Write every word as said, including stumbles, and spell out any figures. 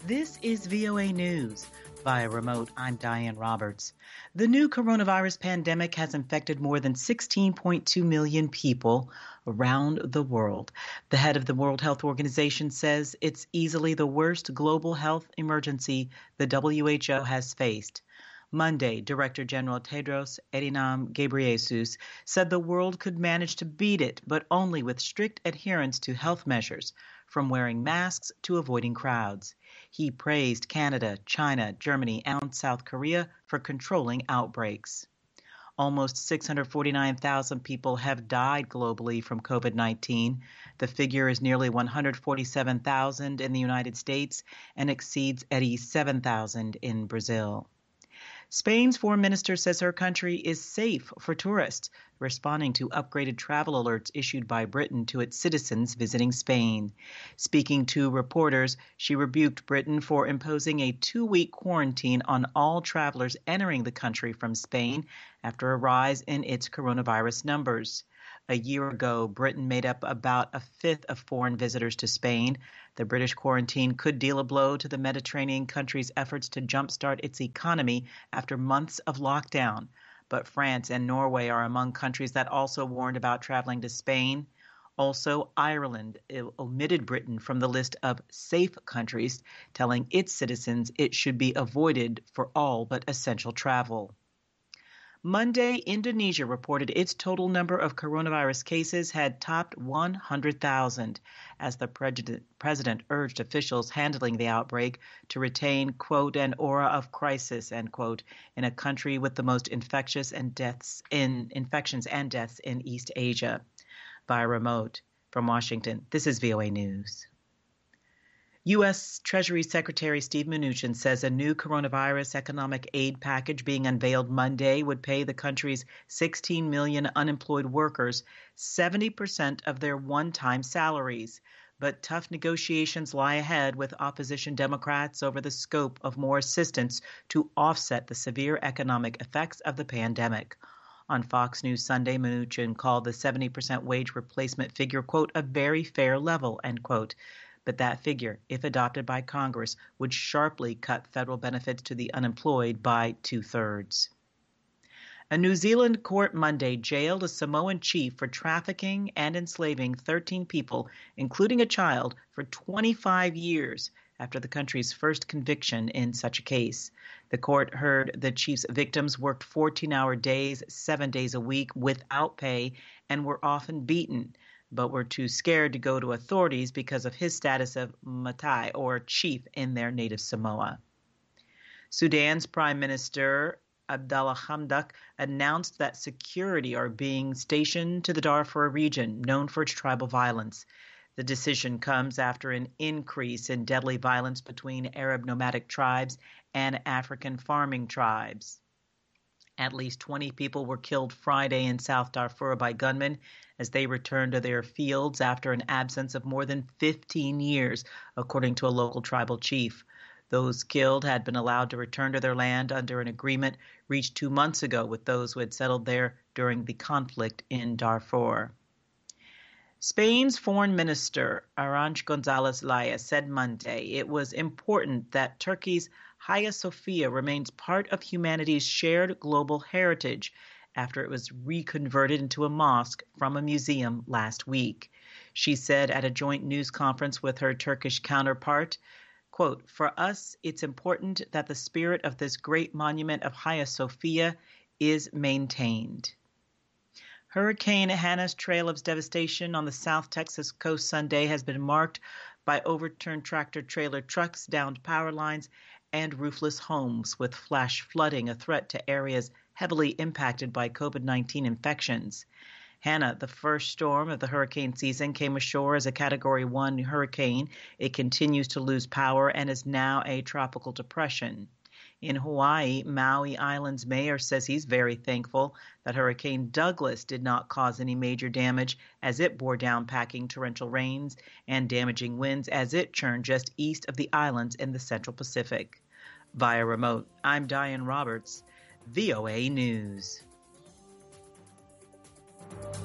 This is V O A News. Via remote, I'm Diane Roberts. The new coronavirus pandemic has infected more than sixteen point two million people around the world. The head of the World Health Organization says it's easily the worst global health emergency the W H O has faced. Monday, Director General Tedros Adhanom Ghebreyesus said the world could manage to beat it, but only with strict adherence to health measures, from wearing masks to avoiding crowds. He praised Canada, China, Germany, and South Korea for controlling outbreaks. Almost six hundred forty-nine thousand people have died globally from COVID nineteen. The figure is nearly one hundred forty-seven thousand in the United States and exceeds eighty-seven thousand in Brazil. Spain's foreign minister says her country is safe for tourists, responding to upgraded travel alerts issued by Britain to its citizens visiting Spain. Speaking to reporters, she rebuked Britain for imposing a two-week quarantine on all travelers entering the country from Spain after a rise in its coronavirus numbers. A year ago, Britain made up about a fifth of foreign visitors to Spain. The British quarantine could deal a blow to the Mediterranean country's efforts to jumpstart its economy after months of lockdown. But France and Norway are among countries that also warned about traveling to Spain. Also, Ireland omitted Britain from the list of safe countries, telling its citizens it should be avoided for all but essential travel. Monday, Indonesia reported its total number of coronavirus cases had topped one hundred thousand, as the president urged officials handling the outbreak to retain, quote, an aura of crisis, end quote, in a country with the most infectious and deaths in infections and deaths in East Asia. Via remote from Washington, this is V O A News. U S. Treasury Secretary Steve Mnuchin says a new coronavirus economic aid package being unveiled Monday would pay the country's sixteen million unemployed workers seventy percent of their one-time salaries. But tough negotiations lie ahead with opposition Democrats over the scope of more assistance to offset the severe economic effects of the pandemic. On Fox News Sunday, Mnuchin called the seventy percent wage replacement figure, quote, a very fair level, end quote. But that figure, if adopted by Congress, would sharply cut federal benefits to the unemployed by two-thirds. A New Zealand court Monday jailed a Samoan chief for trafficking and enslaving thirteen people, including a child, for twenty-five years after the country's first conviction in such a case. The court heard the chief's victims worked fourteen-hour days, seven days a week without pay, and were often beaten, but were too scared to go to authorities because of his status of Matai, or chief, in their native Samoa. Sudan's Prime Minister Abdallah Hamdok announced that security are being stationed to the Darfur region, known for its tribal violence. The decision comes after an increase in deadly violence between Arab nomadic tribes and African farming tribes. At least twenty people were killed Friday in South Darfur by gunmen as they returned to their fields after an absence of more than fifteen years, according to a local tribal chief. Those killed had been allowed to return to their land under an agreement reached two months ago with those who had settled there during the conflict in Darfur. Spain's Foreign Minister, Arantxa González Laya, said Monday it was important that Turkey's Hagia Sophia remains part of humanity's shared global heritage after it was reconverted into a mosque from a museum last week. She said at a joint news conference with her Turkish counterpart, quote, for us, it's important that the spirit of this great monument of Hagia Sophia is maintained. Hurricane Hannah's trail of devastation on the South Texas coast Sunday has been marked by overturned tractor-trailer trucks, downed power lines, and roofless homes, with flash flooding a threat to areas heavily impacted by COVID nineteen infections. Hannah, the first storm of the hurricane season, came ashore as a Category one hurricane. It continues to lose power and is now a tropical depression. In Hawaii, Maui Island's mayor says he's very thankful that Hurricane Douglas did not cause any major damage as it bore down packing torrential rains and damaging winds as it churned just east of the islands in the Central Pacific. Via remote, I'm Diane Roberts, V O A News.